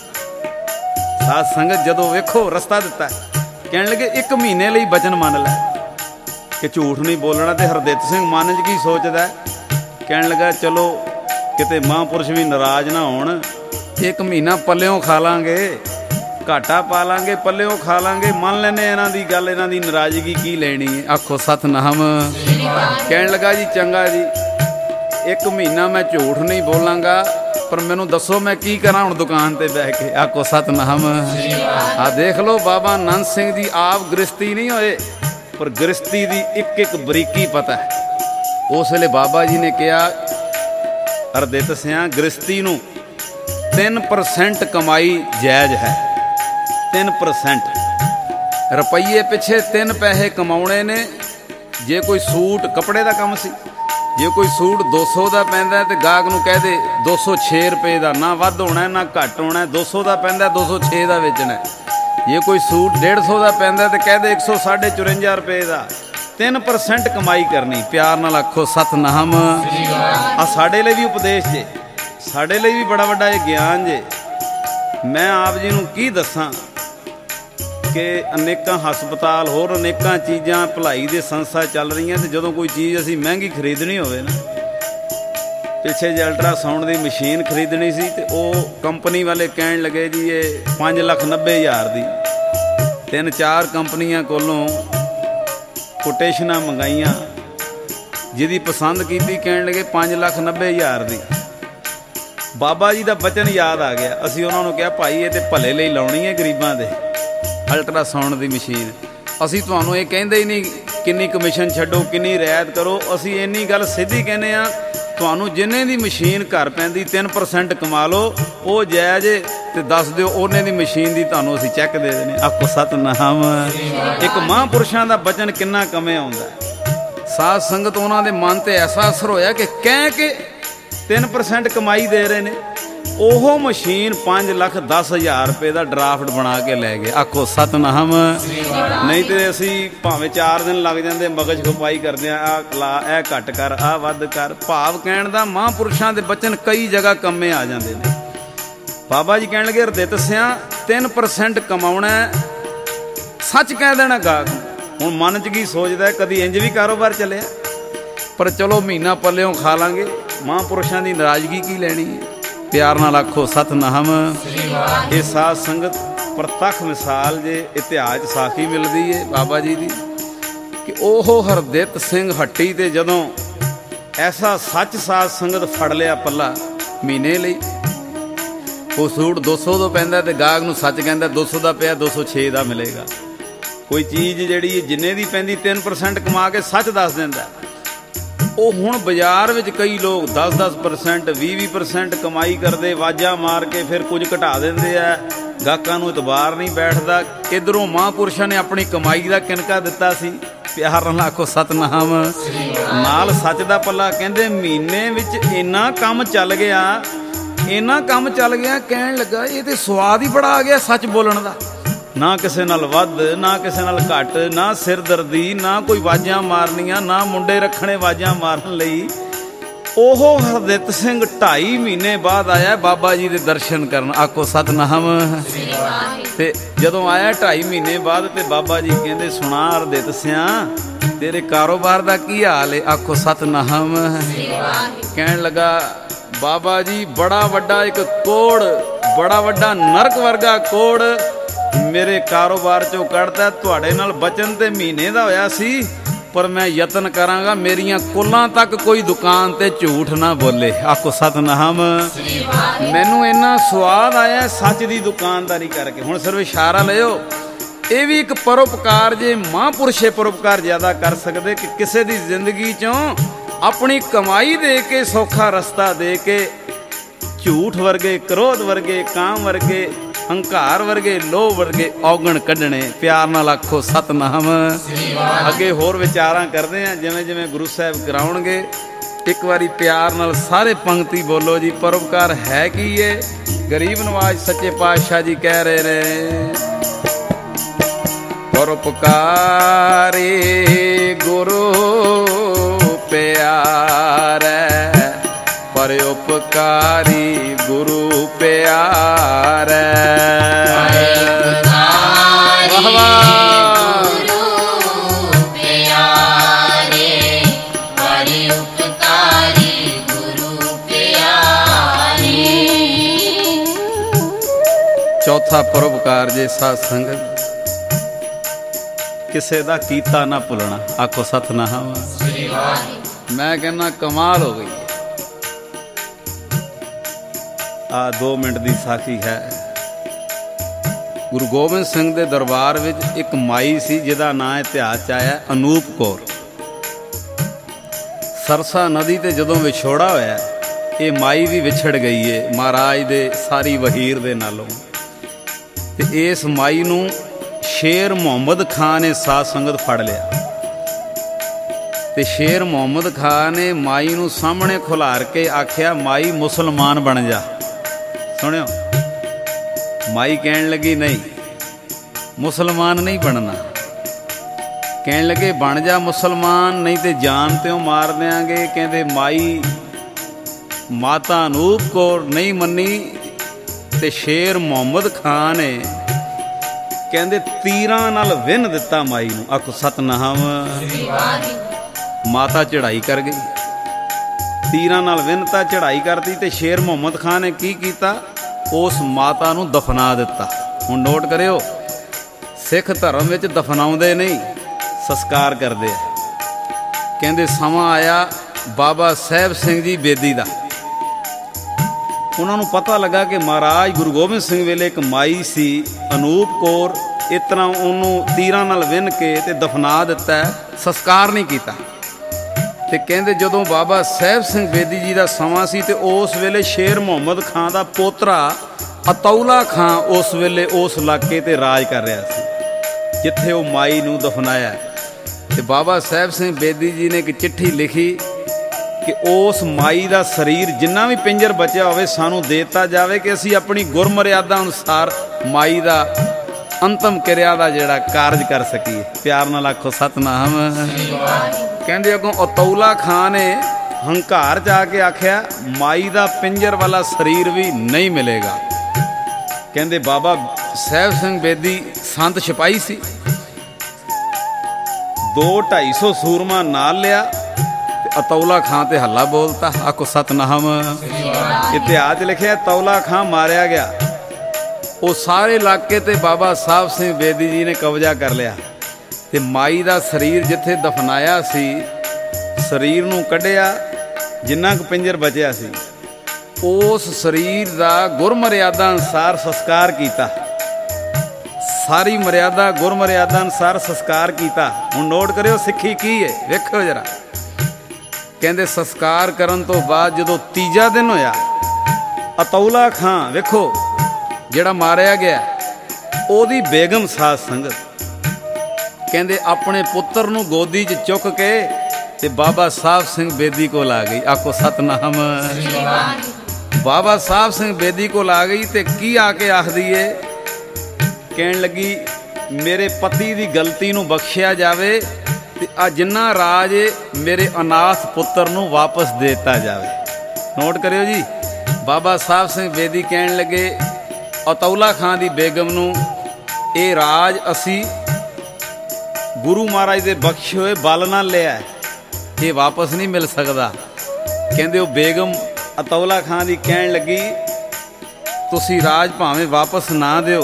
ਸਾਧ ਸੰਗਤ ਜਦੋਂ ਵੇਖੋ ਰਸਤਾ ਦਿੱਤਾ, ਕਹਿਣ ਲੱਗੇ ਇੱਕ ਮਹੀਨੇ ਲਈ ਬਚਨ ਮੰਨ ਲੈ ਕਿ ਝੂਠ ਨਹੀਂ ਬੋਲਣਾ। ਤੇ ਹਰਦਿਤ ਸਿੰਘ ਮਨ 'ਚ ਕੀ ਸੋਚਦਾ? ਕਹਿਣ ਲੱਗਾ ਚਲੋ ਕਿਤੇ ਮਹਾਂਪੁਰਸ਼ ਵੀ ਨਾਰਾਜ਼ ਨਾ ਹੋਣ, ਇੱਕ ਮਹੀਨਾ ਪੱਲਿਓਂ ਖਾ ਲਾਂਗੇ, ਘਾਟਾ ਪਾ ਲਾਂਗੇ, ਪੱਲਿਓਂ ਖਾ ਲਾਂਗੇ, ਮੰਨ ਲੈਨੇ ਇਹਨਾਂ ਦੀ ਗੱਲ, ਇਹਨਾਂ ਦੀ ਨਾਰਾਜ਼ਗੀ ਕੀ ਲੈਣੀ ਹੈ। ਆਖੋ ਸਤਨਾਮ। ਕਹਿਣ ਲੱਗਾ ਜੀ ਚੰਗਾ ਜੀ, ਇੱਕ ਮਹੀਨਾ ਮੈਂ ਝੂਠ ਨਹੀਂ ਬੋਲਾਂਗਾ, ਪਰ ਮੈਨੂੰ ਦੱਸੋ ਮੈਂ ਕੀ ਕਰਾਂ ਹੁਣ ਦੁਕਾਨ ਤੇ ਬਹਿ ਕੇ। ਆਖੋ ਸਤਨਾਮ। ਆ ਦੇਖ ਲਓ ਬਾਬਾ ਆਨੰਦ ਸਿੰਘ ਜੀ ਆਪ ਗ੍ਰਸਤੀ ਨਹੀਂ ਹੋਏ, ਪਰ ਗ੍ਰਸਤੀ ਦੀ ਇੱਕ ਇੱਕ ਬਰੀਕੀ ਪਤਾ ਹੈ। ਉਸ ਵੇਲੇ ਬਾਬਾ ਜੀ ਨੇ ਕਿਹਾ ਹਰਦਿਤ ਸਿਆਂ ਗ੍ਰਸਤੀ ਨੂੰ ਤਿੰਨ ਪਰਸੈਂਟ ਕਮਾਈ ਜਾਇਜ਼ ਹੈ। ਤਿੰਨ ਪਰਸੈਂਟ ਰੁਪਈਏ ਪਿੱਛੇ ਤਿੰਨ ਪੈਸੇ ਕਮਾਉਣੇ ਨੇ। ਜੇ ਕੋਈ ਸੂਟ ਕੱਪੜੇ ਦਾ ਕੰਮ ਸੀ, ਜੇ ਕੋਈ ਸੂਟ ਦੋ ਸੌ ਦਾ ਪੈਂਦਾ ਤੇ ਗਾਹਕ ਨੂੰ ਕਹਿ ਦੇ ਦੋ ਸੌ ਛੇ ਰੁਪਏ ਦਾ, ਨਾ ਵੱਧ ਹੋਣਾ ਨਾ ਘੱਟ ਹੋਣਾ, ਦੋ ਸੌ ਦਾ ਪੈਂਦਾ ਦੋ ਸੌ ਛੇ ਦਾ ਵੇਚਣਾ। ਜੇ ਕੋਈ ਸੂਟ ਡੇਢ ਸੌ ਦਾ ਪੈਂਦਾ ਤੇ ਕਹਿ ਦੇ ਇੱਕ ਸੌ ਸਾਢੇ ਚੁਰੰਜਾ ਰੁਪਏ ਦਾ। ਤਿੰਨ ਪਰਸੈਂਟ ਕਮਾਈ ਕਰਨੀ। ਪਿਆਰ ਨਾਲ ਆਖੋ ਸਤਨਾਮ। ਆ ਸਾਡੇ ਲਈ ਵੀ ਉਪਦੇਸ਼ ਜੇ, ਸਾਡੇ ਲਈ ਵੀ ਬੜਾ ਵੱਡਾ ਇਹ ਗਿਆਨ ਜੇ। ਮੈਂ ਆਪ ਜੀ ਨੂੰ ਕੀ ਦੱਸਾਂ ਕਿ ਅਨੇਕਾਂ ਹਸਪਤਾਲ, ਹੋਰ ਅਨੇਕਾਂ ਚੀਜ਼ਾਂ ਭਲਾਈ ਦੇ ਸੰਸਥਾ ਚੱਲ ਰਹੀਆਂ, ਤੇ ਜਦੋਂ ਕੋਈ ਚੀਜ਼ ਅਸੀਂ ਮਹਿੰਗੀ ਖਰੀਦਣੀ ਹੋਵੇ ਨਾ, ਪਿੱਛੇ ਜੇ ਅਲਟਰਾਸਾਊਂਡ ਦੀ ਮਸ਼ੀਨ ਖਰੀਦਣੀ ਸੀ ਤੇ ਉਹ ਕੰਪਨੀ ਵਾਲੇ ਕਹਿਣ ਲੱਗੇ ਜੀ ਇਹ ਪੰਜ ਲੱਖ ਨੱਬੇ ਹਜ਼ਾਰ ਦੀ। ਤਿੰਨ ਚਾਰ ਕੰਪਨੀਆਂ ਕੋਲੋਂ ਕੋਟੇਸ਼ਨਾਂ ਮੰਗਾਈਆਂ, ਜਿਹਦੀ ਪਸੰਦ ਕੀਤੀ ਕਹਿਣ ਲੱਗੇ ਪੰਜ ਲੱਖ ਨੱਬੇ ਹਜ਼ਾਰ ਦੀ। ਬਾਬਾ ਜੀ ਦਾ ਬਚਨ ਯਾਦ ਆ ਗਿਆ। ਅਸੀਂ ਉਹਨਾਂ ਨੂੰ ਕਿਹਾ ਭਾਈ ਇਹ ਤੇ ਭਲੇ ਲਈ ਲਾਉਣੀ ਹੈ ਗਰੀਬਾਂ ਦੇ, ਅਲਟਰਾਸਾਊਂਡ ਦੀ ਮਸ਼ੀਨ। ਅਸੀਂ ਤੁਹਾਨੂੰ ਇਹ ਕਹਿੰਦੇ ਹੀ ਨਹੀਂ ਕਿੰਨੀ ਕਮਿਸ਼ਨ ਛੱਡੋ, ਕਿੰਨੀ ਰਿਆਇਤ ਕਰੋ। ਅਸੀਂ ਇੰਨੀ ਗੱਲ ਸਿੱਧੀ ਕਹਿੰਦੇ ਹਾਂ, ਤੁਹਾਨੂੰ ਜਿੰਨੇ ਦੀ ਮਸ਼ੀਨ ਘਰ ਪੈਂਦੀ ਤਿੰਨ ਪਰਸੈਂਟ ਕਮਾ ਲਓ, ਉਹ ਜਾਇਜ਼ ਤੇ ਦੱਸ ਦਿਓ, ਉਹਨੇ ਦੀ ਮਸ਼ੀਨ ਦੀ ਤੁਹਾਨੂੰ ਅਸੀਂ ਚੈੱਕ ਦੇ ਦੇਣੇ। ਆਖੋ ਸਤਨਾਮ। ਇੱਕ ਮਹਾਂਪੁਰਸ਼ਾਂ ਦਾ ਬਚਨ ਕਿੰਨਾ ਕਮੇ ਆਉਂਦਾ। ਸਾਧ ਸੰਗਤ ਉਹਨਾਂ ਦੇ ਮਨ ਤੇ ਐਸਾ ਅਸਰ ਹੋਇਆ ਕਿ ਕਹਿ ਕੇ ਤਿੰਨ ਪਰਸੈਂਟ ਕਮਾਈ ਦੇ ਰਹੇ ਨੇ, ਉਹ ਮਸ਼ੀਨ ਪੰਜ ਲੱਖ ਦਸ ਹਜ਼ਾਰ ਰੁਪਏ ਦਾ ਡਰਾਫਟ ਬਣਾ ਕੇ ਲੈ ਗਏ। ਆਖੋ ਸਤਨਾਮ। ਨਹੀਂ ਤੇ ਅਸੀਂ ਭਾਵੇਂ ਚਾਰ ਦਿਨ ਲੱਗ ਜਾਂਦੇ ਮਗਜ ਖਪਾਈ ਕਰਦੇ ਆ, ਆਹ ਲਾ, ਇਹ ਘੱਟ ਕਰ, ਆਹ ਵੱਧ ਕਰ। ਭਾਵ ਕਹਿਣ ਦਾ ਮਹਾਂਪੁਰਸ਼ਾਂ ਦੇ ਬਚਨ ਕਈ ਜਗ੍ਹਾ ਕੰਮੇ ਆ ਜਾਂਦੇ ਨੇ। ਬਾਬਾ ਜੀ ਕਹਿਣ ਲੱਗੇ ਹਰਦਿਤ ਸਿਆਂ ਤਿੰਨ ਪਰਸੈਂਟ ਕਮਾਉਣਾ, ਸੱਚ ਕਹਿ ਦੇਣਾ ਗਾਹਕ। ਹੁਣ ਮਨ 'ਚ ਕੀ ਸੋਚਦਾ, ਕਦੀ ਇੰਜ ਵੀ ਕਾਰੋਬਾਰ ਚੱਲਿਆ, ਪਰ ਚਲੋ ਮਹੀਨਾ ਪੱਲਿਓਂ ਖਾ ਲਾਂਗੇ, ਮਹਾਂਪੁਰਸ਼ਾਂ ਦੀ ਨਾਰਾਜ਼ਗੀ ਕੀ ਲੈਣੀ ਹੈ। ਪਿਆਰ ਨਾਲ ਆਖੋ ਸਤਨਾਮ। ਇਹ ਸਾਧ ਸੰਗਤ ਪ੍ਰਤੱਖ ਮਿਸਾਲ ਜੇ ਇਤਿਹਾਸ 'ਚ ਸਾਖੀ ਮਿਲਦੀ ਹੈ ਬਾਬਾ ਜੀ ਦੀ, ਕਿ ਉਹ ਹਰਦਿਤ ਸਿੰਘ ਹੱਟੀ ਤੇ ਜਦੋਂ ਐਸਾ ਸੱਚ ਸਾਧ ਸੰਗਤ ਫੜ ਲਿਆ ਪੱਲਾ ਮਹੀਨੇ ਲਈ, ਉਹ ਸੂਟ ਦੋ ਸੌ ਦਾ ਪੈਂਦਾ ਤੇ ਗਾਹਕ ਨੂੰ ਸੱਚ ਕਹਿੰਦਾ ਦੋ ਸੌ ਦਾ ਪਿਆ, ਦੋ ਸੌ ਛੇ ਦਾ ਮਿਲੇਗਾ। ਕੋਈ ਚੀਜ਼ ਜਿਹੜੀ ਜਿੰਨੇ ਦੀ ਪੈਂਦੀ ਤਿੰਨ ਪਰਸੈਂਟ ਕਮਾ ਕੇ ਸੱਚ ਦੱਸ ਦਿੰਦਾ। ਉਹ ਹੁਣ ਬਾਜ਼ਾਰ ਵਿੱਚ ਕਈ ਲੋਕ ਦਸ ਦਸ ਪਰਸੈਂਟ ਵੀਹ ਵੀਹ ਪਰਸੈਂਟ ਕਮਾਈ ਕਰਦੇ, ਵਾਜਾਂ ਮਾਰ ਕੇ ਫਿਰ ਕੁਝ ਘਟਾ ਦਿੰਦੇ ਆ। ਗਾਹਕਾਂ ਨੂੰ ਇਤਬਾਰ ਨਹੀਂ ਬੈਠਦਾ। ਇੱਧਰੋਂ ਮਹਾਂਪੁਰਸ਼ਾਂ ਨੇ ਆਪਣੀ ਕਮਾਈ ਦਾ ਕਿਨਕਾ ਦਿੱਤਾ ਸੀ, ਪਿਆਰ ਨਾਲ ਆਖੋ ਸਤਨਾਮ। ਨਾਲ ਸੱਚ ਦਾ ਪੱਲਾ। ਕਹਿੰਦੇ ਮਹੀਨੇ ਵਿੱਚ ਇੰਨਾ ਕੰਮ ਚੱਲ ਗਿਆ, ਇੰਨਾ ਕੰਮ ਚੱਲ ਗਿਆ, ਕਹਿਣ ਲੱਗਾ ਇਹ ਤੇ ਸਵਾਦ ਹੀ ਬੜਾ ਆ ਗਿਆ ਸੱਚ ਬੋਲਣ ਦਾ। ਨਾ ਕਿਸੇ ਨਾਲ ਵੱਧ, ਨਾ ਕਿਸੇ ਨਾਲ ਘੱਟ, ਨਾ ਸਿਰਦਰਦੀ, ਨਾ ਕੋਈ ਵਾਜਾਂ ਮਾਰਨੀਆਂ, ਨਾ ਮੁੰਡੇ ਰੱਖਣੇ ਵਾਜਾਂ ਮਾਰਨ ਲਈ। ਉਹ ਹਰਦਿੱਤ ਸਿੰਘ ਢਾਈ ਮਹੀਨੇ ਬਾਅਦ ਆਇਆ ਬਾਬਾ ਜੀ ਦੇ ਦਰਸ਼ਨ ਕਰਨ। ਆਖੋ ਸਤਨਾਮ। ਤੇ ਜਦੋਂ ਆਇਆ ਢਾਈ ਮਹੀਨੇ ਬਾਅਦ ਤੇ ਬਾਬਾ ਜੀ ਕਹਿੰਦੇ ਸੁਣਾ ਹਰਦਿੱਤ ਸਿਆ ਤੇਰੇ ਕਾਰੋਬਾਰ ਦਾ ਕੀ ਹਾਲ ਹੈ? ਆਖੋ ਸਤਨਾਮ। ਕਹਿਣ ਲੱਗਾ ਬਾਬਾ ਜੀ ਬੜਾ ਵੱਡਾ ਇੱਕ ਕੋੜ, ਬੜਾ ਵੱਡਾ ਨਰਕ ਵਰਗਾ ਕੋੜ ਮੇਰੇ ਕਾਰੋਬਾਰ ਚੋਂ ਕੱਢਦਾ। ਤੁਹਾਡੇ ਨਾਲ ਬਚਨ ਤੇ ਮਹੀਨੇ ਦਾ ਹੋਇਆ ਸੀ, ਪਰ ਮੈਂ ਯਤਨ ਕਰਾਂਗਾ ਮੇਰੀਆਂ ਕੁੱਲਾਂ ਤੱਕ ਕੋਈ ਦੁਕਾਨ ਤੇ ਝੂਠ ਨਾ ਬੋਲੇ। ਆਖੋ ਸਤਨਾਮ। ਮੈਨੂੰ ਇੰਨਾ ਸਵਾਦ ਆਇਆ ਸੱਚ ਦੀ ਦੁਕਾਨਦਾਰੀ ਕਰਕੇ। ਹੁਣ ਸਿਰਫ ਇਸ਼ਾਰਾ ਲਿਓ, ਇਹ ਵੀ ਇੱਕ ਪਰਉਪਕਾਰ ਜੇ। ਮਹਾਂਪੁਰਸ਼ੇ ਪਰਉਪਕਾਰ ਜ਼ਿਆਦਾ ਕਰ ਸਕਦੇ ਕਿ ਕਿਸੇ ਦੀ ਜ਼ਿੰਦਗੀ ਚੋਂ ਆਪਣੀ ਕਮਾਈ ਦੇ ਕੇ, ਸੌਖਾ ਰਸਤਾ ਦੇ ਕੇ, ਝੂਠ ਵਰਗੇ, ਕ੍ਰੋਧ ਵਰਗੇ, ਕਾਮ ਵਰਗੇ, ਹੰਕਾਰ ਵਰਗੇ, ਲੋਭ ਵਰਗੇ ਔਗਣ ਕੱਢਣੇ। ਪਿਆਰ ਨਾਲ ਆਖੋ ਸਤਨਾਮ। ਅੱਗੇ ਹੋਰ ਵਿਚਾਰਾਂ ਕਰਦੇ ਆ ਜਿਵੇਂ ਜਿਵੇਂ ਗੁਰੂ ਸਾਹਿਬ ਕਰਾਉਣਗੇ। ਇੱਕ ਵਾਰੀ ਪਿਆਰ ਨਾਲ ਸਾਰੇ ਪੰਕਤੀ ਬੋਲੋ ਜੀ। ਪਰਉਪਕਾਰ ਹੈ ਕੀ ਏ? ਗਰੀਬ ਨਵਾਜ਼ ਸੱਚੇ ਪਾਤਸ਼ਾਹ ਜੀ ਕਹਿ ਰਹੇ ਨੇ, ਪਰਉਪਕਾਰੀ ਗੁਰੂ ਪਿਆਰੈ, ਪਰਉਪਕਾਰੀ ਗੁਰੂ ਪਿਆਰੈ। ਵਾਹ ਵਾਹ। ਗੁਰੂ ਪਿਆਰੇ, ਪਰਉਪਕਾਰੀ ਗੁਰੂ ਪਿਆਰੇ। ਚੌਥਾ ਪਰਉਪਕਾਰ ਜੇ ਸਾਧ ਸੰਗਤ, ਕਿਸੇ ਦਾ ਕੀਤਾ ਨਾ ਭੁੱਲਣਾ। ਆਖੋ ਸਤਨਾਮ। ਮੈਂ ਕਹਿੰਦਾ ਕਮਾਲ ਹੋ ਗਈ। ਆ ਦੋ ਮਿੰਟ ਦੀ ਸਾਖੀ ਹੈ। ਗੁਰੂ ਗੋਬਿੰਦ ਸਿੰਘ ਦੇ ਦਰਬਾਰ ਵਿੱਚ ਇੱਕ ਮਾਈ ਸੀ ਜਿਹਦਾ ਨਾਂ ਇਤਿਹਾਸ 'ਚ ਆਇਆ ਅਨੂਪ ਕੌਰ। ਸਰਸਾ ਨਦੀ ਤੇ ਜਦੋਂ ਵਿਛੋੜਾ ਹੋਇਆ, ਇਹ ਮਾਈ ਵੀ ਵਿਛੜ ਗਈ ਏ ਮਹਾਰਾਜ ਦੇ ਸਾਰੀ ਵਹੀਰ ਦੇ ਨਾਲੋਂ। ਤੇ ਇਸ ਮਾਈ ਨੂੰ ਸ਼ੇਰ ਮੁਹੰਮਦ ਖਾਨ ਨੇ ਸਾਧ ਸੰਗਤ ਫੜ ਲਿਆ। ਤੇ ਸ਼ੇਰ ਮੁਹੰਮਦ ਖਾਨ ਨੇ ਮਾਈ ਨੂੰ ਸਾਹਮਣੇ ਖੁਲਾਰ ਕੇ ਆਖਿਆ ਮਾਈ ਮੁਸਲਮਾਨ ਬਣ ਜਾ। ਸੁਣਿਓ, ਮਾਈ ਕਹਿਣ ਲੱਗੀ ਨਹੀਂ ਮੁਸਲਮਾਨ ਨਹੀਂ ਬਣਨਾ। ਕਹਿਣ ਲੱਗੇ ਬਣ ਜਾ ਮੁਸਲਮਾਨ, ਨਹੀਂ ਤੇ ਜਾਨ ਤਿਉ ਮਾਰ ਦਿਆਂਗੇ। ਕਹਿੰਦੇ ਮਾਈ ਮਾਤਾ ਅਨੂਪ ਕੌਰ ਨਹੀਂ ਮੰਨੀ। ਤੇ ਸ਼ੇਰ ਮੁਹੰਮਦ ਖਾਨ ਨੇ ਕਹਿੰਦੇ ਤੀਰਾਂ ਨਾਲ ਵਿੰਨ ਦਿੱਤਾ ਮਾਈ ਨੂੰ। ਆਖੋ ਸਤਨਾਮ। ਮਾਤਾ ਚੜ੍ਹਾਈ ਕਰ ਗਈ, ਤੀਰਾਂ ਨਾਲ ਵਿੰਨਤਾ, ਚੜ੍ਹਾਈ ਕਰਤੀ। ਤੇ ਸ਼ੇਰ ਮੁਹੰਮਦ ਖਾਨ ਨੇ ਕੀ ਕੀਤਾ? ਉਸ ਮਾਤਾ ਨੂੰ ਦਫਨਾ ਦਿੱਤਾ। ਹੁਣ ਨੋਟ ਕਰਿਓ, ਸਿੱਖ ਧਰਮ ਵਿੱਚ ਦਫਨਾਉਂਦੇ ਨਹੀਂ, ਸੰਸਕਾਰ ਕਰਦੇ ਆ। ਕਹਿੰਦੇ ਸਮਾਂ ਆਇਆ ਬਾਬਾ ਸਾਹਿਬ ਸਿੰਘ ਜੀ ਬੇਦੀ ਦਾ। ਉਹਨਾਂ ਨੂੰ ਪਤਾ ਲੱਗਾ ਕਿ ਮਹਾਰਾਜ ਗੁਰੂ ਗੋਬਿੰਦ ਸਿੰਘ ਵੇਲੇ ਇੱਕ ਮਾਈ ਸੀ ਅਨੂਪ ਕੌਰ, ਇਸ ਤਰ੍ਹਾਂ ਉਹਨੂੰ ਤੀਰਾਂ ਨਾਲ ਵਿੰਨ ਕੇ ਤੇ ਦਫਨਾ ਦਿੱਤਾ, ਸੰਸਕਾਰ ਨਹੀਂ ਕੀਤਾ। ਤੇ ਕਹਿੰਦੇ ਜਦੋਂ ਬਾਬਾ ਸਾਹਿਬ ਸਿੰਘ ਬੇਦੀ ਜੀ ਦਾ ਸਮਾਂ ਸੀ ਤੇ ਉਸ ਵੇਲੇ ਸ਼ੇਰ ਮੁਹੰਮਦ ਖਾਨ ਦਾ ਪੋਤਰਾ ਅਤੌਲਾ ਖਾਨ ਉਸ ਵੇਲੇ ਉਸ ਇਲਾਕੇ ਤੇ ਰਾਜ ਕਰ ਰਿਹਾ ਸੀ ਜਿੱਥੇ ਉਹ ਮਾਈ ਨੂੰ ਦਫਨਾਇਆ। ਤੇ ਬਾਬਾ ਸਾਹਿਬ ਸਿੰਘ ਬੇਦੀ ਜੀ ਨੇ ਇੱਕ ਚਿੱਠੀ ਲਿਖੀ ਕਿ ਉਸ ਮਾਈ ਦਾ ਸਰੀਰ ਜਿੰਨਾ ਵੀ ਪਿੰਜਰ ਬਚਿਆ ਹੋਵੇ ਸਾਨੂੰ ਦੇ ਦਿੱਤਾ ਜਾਵੇ ਕਿ ਅਸੀਂ ਆਪਣੀ ਗੁਰਮਰਿਆਦਾ ਅਨੁਸਾਰ ਮਾਈ ਦਾ ਅੰਤਮ ਕਿਰਿਆ ਦਾ ਜਿਹੜਾ ਕਾਰਜ ਕਰ ਸਕੀਏ। ਪਿਆਰ ਨਾਲ ਆਖੋ ਸਤਨਾਮ। ਕਹਿੰਦੇ ਅੱਗੋਂ ਅਤੌਲਾ ਖਾਨ ਨੇ ਹੰਕਾਰ 'ਚ ਆ ਕੇ ਆਖਿਆ ਮਾਈ ਦਾ ਪਿੰਜਰ ਵਾਲਾ ਸਰੀਰ ਵੀ ਨਹੀਂ ਮਿਲੇਗਾ। ਕਹਿੰਦੇ ਬਾਬਾ ਸਾਹਿਬ ਸਿੰਘ ਬੇਦੀ ਸੰਤ ਸਿਪਾਹੀ ਸੀ, ਦੋ ਢਾਈ ਸੌ ਸੂਰਮਾ ਨਾਲ ਲਿਆ ਤੇ ਅਤੌਲਾ ਖਾਨ ਤੇ ਹੱਲਾ ਬੋਲਤਾ। ਆਖੋ ਸਤਨਾਮ। ਇਤਿਹਾਸ ਲਿਖਿਆ ਤੌਲਾ ਖਾਨ ਮਾਰਿਆ ਗਿਆ। ਉਹ ਸਾਰੇ ਇਲਾਕੇ ਤੇ ਬਾਬਾ ਸਾਹਿਬ ਸਿੰਘ ਬੇਦੀ ਜੀ ਨੇ ਕਬਜ਼ਾ ਕਰ ਲਿਆ ਤੇ ਮਾਈ ਦਾ ਸਰੀਰ ਜਿੱਥੇ ਦਫਨਾਇਆ ਸੀ, ਸਰੀਰ ਨੂੰ ਕੱਢਿਆ, ਜਿੰਨਾ ਕੁ ਪਿੰਜਰ ਬਚਿਆ ਸੀ ਉਸ ਸਰੀਰ ਦਾ ਗੁਰਮਰਿਆਦਾ ਅਨੁਸਾਰ ਸੰਸਕਾਰ ਕੀਤਾ। ਸਾਰੀ ਮਰਿਆਦਾ ਗੁਰਮਰਿਆਦਾ ਅਨੁਸਾਰ ਸੰਸਕਾਰ ਕੀਤਾ। ਹੁਣ ਨੋਟ ਕਰਿਓ ਸਿੱਖੀ ਕੀ ਹੈ, ਵੇਖੋ ਜਰਾ। ਕਹਿੰਦੇ ਸੰਸਕਾਰ ਕਰਨ ਤੋਂ ਬਾਅਦ ਜਦੋਂ ਤੀਜਾ ਦਿਨ ਹੋਇਆ, ਅਤੌਲਾ ਖਾਂ ਵੇਖੋ ਜਿਹੜਾ ਮਾਰਿਆ ਗਿਆ, ਉਹਦੀ ਬੇਗਮ ਸਾਧ ਸੰਗਤ ਕਹਿੰਦੇ ਆਪਣੇ ਪੁੱਤਰ ਨੂੰ ਗੋਦੀ 'ਚ ਚੁੱਕ ਕੇ ਤੇ ਬਾਬਾ ਸਾਹਿਬ ਸਿੰਘ ਬੇਦੀ ਕੋਲ ਆ ਗਈ। ਆਖੋ ਸਤਨਾਮ। ਬਾਬਾ ਸਾਹਿਬ ਸਿੰਘ ਬੇਦੀ ਕੋਲ ਆ ਗਈ ਤੇ ਕੀ ਆ ਕੇ ਆਖਦੀ ਏ, ਕਹਿਣ ਲੱਗੀ ਮੇਰੇ ਪਤੀ ਦੀ ਗਲਤੀ ਨੂੰ ਬਖਸ਼ਿਆ ਜਾਵੇ ਤੇ ਆ ਜਿੰਨਾ ਰਾਜ ਮੇਰੇ ਅਨਾਥ ਪੁੱਤਰ ਨੂੰ ਵਾਪਸ ਦੇ ਦਿੱਤਾ ਜਾਵੇ। ਨੋਟ ਕਰਿਓ ਜੀ, ਬਾਬਾ ਸਾਹਿਬ ਸਿੰਘ ਬੇਦੀ ਕਹਿਣ ਲੱਗੇ ਅਤੌਲਾ ਖਾਂ ਦੀ ਬੇਗਮ ਨੂੰ ਇਹ ਰਾਜ ਅਸੀਂ ਗੁਰੂ ਮਹਾਰਾਜ ਦੇ ਬਖਸ਼ੇ ਹੋਏ ਬਲ ਨਾਲ ਲਿਆ, ਇਹ ਵਾਪਸ ਨਹੀਂ ਮਿਲ ਸਕਦਾ। ਕਹਿੰਦੇ ਉਹ ਬੇਗਮ ਅਤੌਲਾ ਖਾਂ ਦੀ ਕਹਿਣ ਲੱਗੀ ਤੁਸੀਂ ਰਾਜ ਭਾਵੇਂ ਵਾਪਸ ਨਾ ਦਿਓ,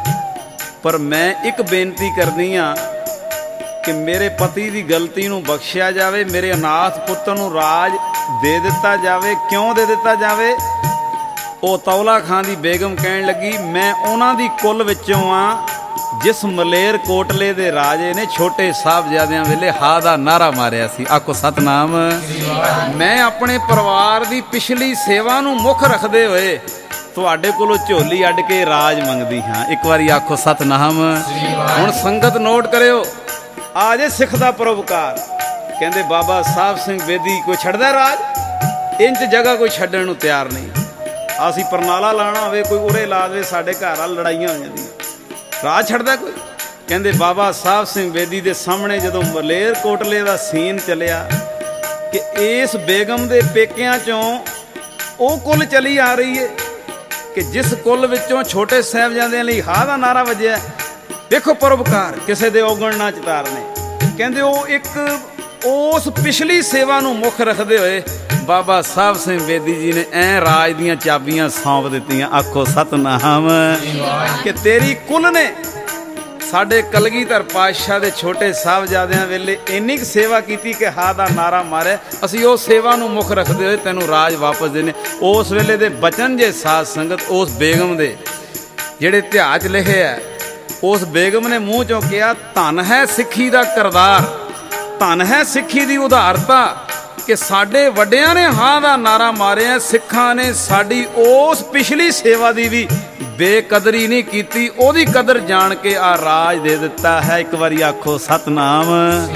ਪਰ ਮੈਂ ਇੱਕ ਬੇਨਤੀ ਕਰਨੀ ਆ ਕਿ ਮੇਰੇ ਪਤੀ ਦੀ ਗਲਤੀ ਨੂੰ ਬਖਸ਼ਿਆ ਜਾਵੇ, ਮੇਰੇ ਅਨਾਥ ਪੁੱਤਰ ਨੂੰ ਰਾਜ ਦੇ ਦਿੱਤਾ ਜਾਵੇ। ਕਿਉਂ ਦੇ ਦਿੱਤਾ ਜਾਵੇ? ਉਹ ਤੌਲਾ ਖਾਂ ਦੀ ਬੇਗਮ ਕਹਿਣ ਲੱਗੀ ਮੈਂ ਉਹਨਾਂ ਦੀ ਕੁੱਲ ਵਿੱਚੋਂ ਆ ਜਿਸ ਮਲੇਰ ਕੋਟਲੇ ਦੇ ਰਾਜੇ ਨੇ ਛੋਟੇ ਸਾਹਿਬਜ਼ਾਦਿਆਂ ਵੇਲੇ ਹਾ ਦਾ ਨਾਰਾ ਮਾਰਿਆ ਸੀ। ਆਖੋ ਸਤਨਾਮ। ਮੈਂ ਆਪਣੇ ਪਰਿਵਾਰ ਦੀ ਪਿਛਲੀ ਸੇਵਾ ਨੂੰ ਮੁੱਖ ਰੱਖਦੇ ਹੋਏ ਤੁਹਾਡੇ ਕੋਲੋਂ ਝੋਲੀ ਅੱਡ ਕੇ ਰਾਜ ਮੰਗਦੀ ਹਾਂ। ਇੱਕ ਵਾਰੀ ਆਖੋ ਸਤਨਾਮ। ਹੁਣ ਸੰਗਤ ਨੋਟ ਕਰਿਓ, ਆ ਜੇ ਸਿੱਖ ਦਾ ਪਰਉਪਕਾਰ। ਕਹਿੰਦੇ ਬਾਬਾ ਸਾਹਿਬ ਸਿੰਘ ਬੇਦੀ ਕੋਈ ਛੱਡਦਾ ਰਾਜ? ਇੰਚ ਜਗ੍ਹਾ ਕੋਈ ਛੱਡਣ ਨੂੰ ਤਿਆਰ ਨਹੀਂ। ਅਸੀਂ ਪਰਨਾਲਾ ਲਾਣਾ ਹੋਵੇ ਕੋਈ ਉਰੇ ਲਾ ਦੇਵੇ, ਸਾਡੇ ਘਰ ਆ ਲੜਾਈਆਂ ਹੋ ਜਾਂਦੀਆਂ, ਰਾਜ ਛੱਡਦਾ ਕੋਈ? ਕਹਿੰਦੇ ਬਾਬਾ ਸਾਹਿਬ ਸਿੰਘ ਬੇਦੀ ਦੇ ਸਾਹਮਣੇ ਜਦੋਂ ਮਲੇਰ ਕੋਟਲੇ ਦਾ ਸੀਨ ਚੱਲਿਆ ਕਿ ਇਸ ਬੇਗਮ ਦੇ ਪੇਕਿਆਂ ਚੋਂ ਉਹ ਕੁੱਲ ਚਲੀ ਆ ਰਹੀ ਹੈ ਕਿ ਜਿਸ ਕੁੱਲ ਵਿੱਚੋਂ ਛੋਟੇ ਸਾਹਿਬਜ਼ਾਦਿਆਂ ਲਈ ਹਾ ਦਾ ਨਾਰਾ ਵੱਜਿਆ। ਦੇਖੋ ਪਰਉਪਕਾਰ ਕਿਸੇ ਦੇ ਔਗਣ ਨਾ ਚਤਾਰਨੇ। ਕਹਿੰਦੇ ਉਹ ਇੱਕ ਉਸ ਪਿਛਲੀ ਸੇਵਾ ਨੂੰ ਮੁੱਖ ਰੱਖਦੇ ਹੋਏ ਬਾਬਾ ਸਾਹਿਬ ਸਿੰਘ ਬੇਦੀ ਜੀ ਨੇ ਐ ਰਾਜ ਦੀਆਂ ਚਾਬੀਆਂ ਸੌਂਪ ਦਿੱਤੀਆਂ। ਆਖੋ ਸਤਨਾਮ। ਕਿ ਤੇਰੀ ਕੁੱਲ ਨੇ ਸਾਡੇ ਕਲਗੀਧਰ ਪਾਤਸ਼ਾਹ ਦੇ ਛੋਟੇ ਸਾਹਿਬਜ਼ਾਦਿਆਂ ਵੇਲੇ ਇੰਨੀ ਕੁ ਸੇਵਾ ਕੀਤੀ ਕਿ ਹਾ ਦਾ ਨਾਰਾ ਮਾਰਿਆ, ਅਸੀਂ ਉਹ ਸੇਵਾ ਨੂੰ ਮੁੱਖ ਰੱਖਦੇ ਹੋਏ ਤੈਨੂੰ ਰਾਜ ਵਾਪਸ ਦੇਣੇ। ਉਸ ਵੇਲੇ ਦੇ ਬਚਨ ਜੇ ਸਾਧ ਸੰਗਤ ਉਸ ਬੇਗਮ ਦੇ ਜਿਹੜੇ ਇਤਿਹਾਸ 'ਚ ਲਿਖੇ ਆ, ਉਸ ਬੇਗਮ ਨੇ ਮੂੰਹ ਚੋਂ ਕਿਹਾ ਧੰਨ ਹੈ ਸਿੱਖੀ ਦਾ ਕਰਤਾਰ, ਧੰਨ ਹੈ ਸਿੱਖੀ ਦੀ ਉਦਾਰਤਾ ਕਿ ਸਾਡੇ ਵੱਡਿਆਂ ਨੇ ਹਾਂ ਦਾ ਨਾਰਾ ਮਾਰਿਆ, ਸਿੱਖਾਂ ਨੇ ਸਾਡੀ ਉਸ ਪਿਛਲੀ ਸੇਵਾ ਦੀ ਵੀ ਬੇਕਦਰੀ ਨਹੀਂ ਕੀਤੀ, ਉਹਦੀ ਕਦਰ ਜਾਣ ਕੇ ਆ ਰਾਜ ਦੇ ਦਿੱਤਾ ਹੈ। ਇੱਕ ਵਾਰੀ ਆਖੋ ਸਤਨਾਮ।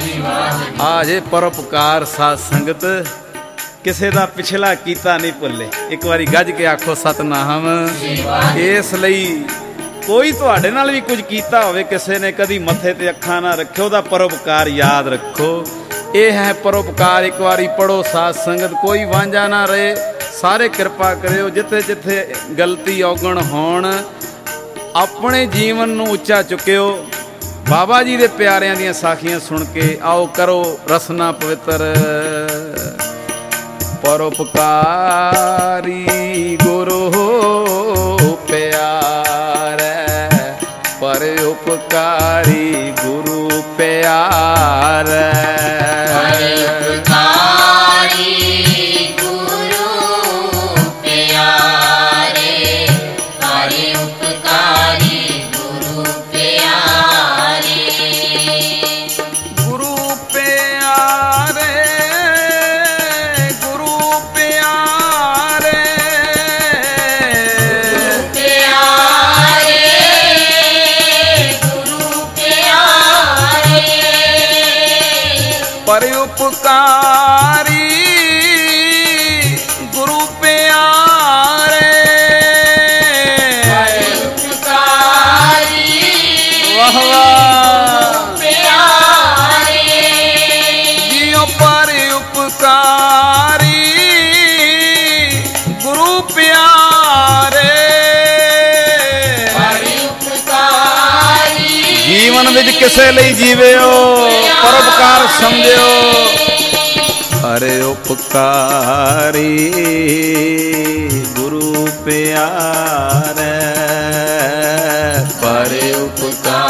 ਆ ਜੇ ਪਰਉਪਕਾਰ ਸਾਧ ਸੰਗਤ, ਕਿਸੇ ਦਾ ਪਿਛਲਾ ਕੀਤਾ ਨਹੀਂ ਭੁੱਲੇ। ਇੱਕ ਵਾਰੀ ਗੱਜ ਕੇ ਆਖੋ ਸਤਨਾਮ। ਇਸ ਲਈ ਕੋਈ ਤੁਹਾਡੇ ਨਾਲ ਵੀ ਕੁਝ ਕੀਤਾ ਹੋਵੇ, ਕਿਸੇ ਨੇ ਕਦੀ ਮੱਥੇ ਤੇ ਅੱਖਾਂ ਨਾ ਰੱਖਿਓ, ਉਹਦਾ ਪਰਉਪਕਾਰ ਯਾਦ ਰੱਖੋ। ਇਹ ਹੈ ਪਰਉਪਕਾਰ। ਇੱਕ ਵਾਰੀ ਪੜੋ ਸਾਧ ਸੰਗਤ, ਕੋਈ ਵਾਂਝਾ ਨਾ ਰਹੇ। ਸਾਰੇ ਕਿਰਪਾ ਕਰਿਓ, ਜਿੱਥੇ ਜਿੱਥੇ ਗਲਤੀ ਔਗਣ ਹੋਣ ਆਪਣੇ ਜੀਵਨ ਨੂੰ ਉੱਚਾ ਚੁੱਕਿਓ। ਬਾਬਾ ਜੀ ਦੇ ਪਿਆਰਿਆਂ ਦੀਆਂ ਸਾਖੀਆਂ ਸੁਣ ਕੇ ਆਓ ਕਰੋ ਰਸਨਾ ਪਵਿੱਤਰ। ਪਰਉਪਕਾਰੀ ਗੁਰੂ ਪਿਆਰੇ, ਪਰਉਪਕਾਰੀ ਗੁਰੂ ਪਿਆਰੇ। ਪਰਉਪਕਾਰੀ ਗੁਰੂ ਪਿਆਰੇ, ਪਰਉਪਕਾਰੀ ਵਾਹ ਵਾਹ ਪਿਆਰੇ। ਜੀਓ ਪਰਉਪਕਾਰੀ ਗੁਰੂ ਪਿਆਰੇ, ਪਰਉਪਕਾਰੀ ਜੀਵਨ ਵਿੱਚ ਕਿਸੇ ਲਈ ਜੀਵਿਓ, ਪਰਉਪਕਾਰ ਸਮਝਿਓ। ਪਰਉਪਕਾਰੀ ਗੁਰੂ ਪਿਆਰੇ, ਪਰਉਪਕਾਰੀ